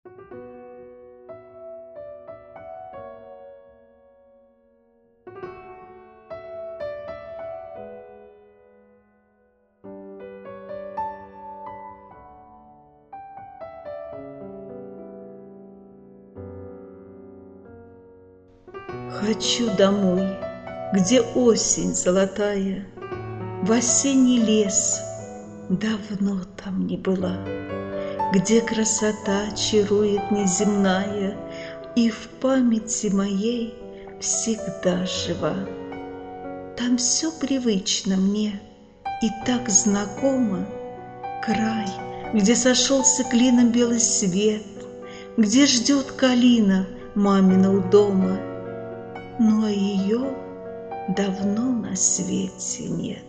Хочу домой, где осень золотая, в осенний лес, давно там не была, где красота чарует неземная и в памяти моей всегда жива. Там все привычно мне и так знакомо, край, где сошелся клином белый свет, где ждет калина мамина у дома, но ее давно на свете нет.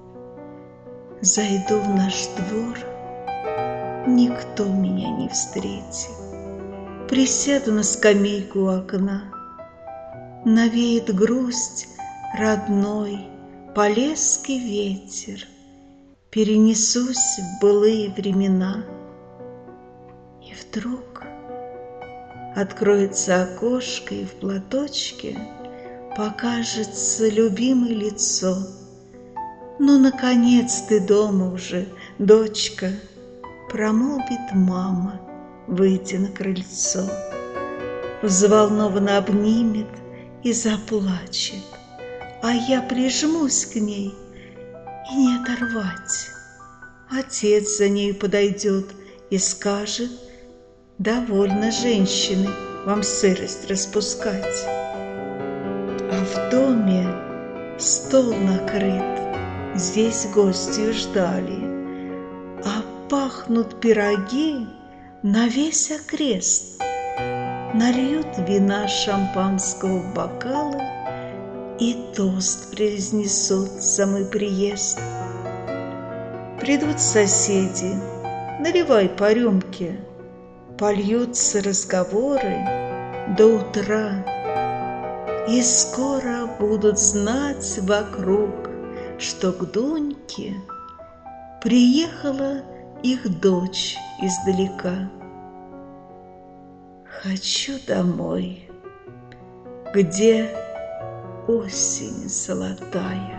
Зайду в наш двор, никто меня не встретит. Присяду на скамейку у окна, навеет грусть родной полесский ветер, перенесусь в былые времена. И вдруг откроется окошко, и в платочке покажется любимое лицо. Ну, наконец ты дома уже, дочка, промолвит мама, выйдя на крыльцо. Взволнованно обнимет и заплачет, а я прижмусь к ней и не оторвать. Отец за нею подойдет и скажет: довольно, женщины, вам сырость распускать. А в доме стол накрыт, здесь гостью ждали, а пахнут пироги на весь окрест. Нальют вина шампанского в бокалы и тост произнесут за мой приезд. Придут соседи, наливай по рюмке, польются разговоры до утра, и скоро будут знать вокруг, что к Дуньке приехала их дочь издалека. Хочу домой, где осень золотая.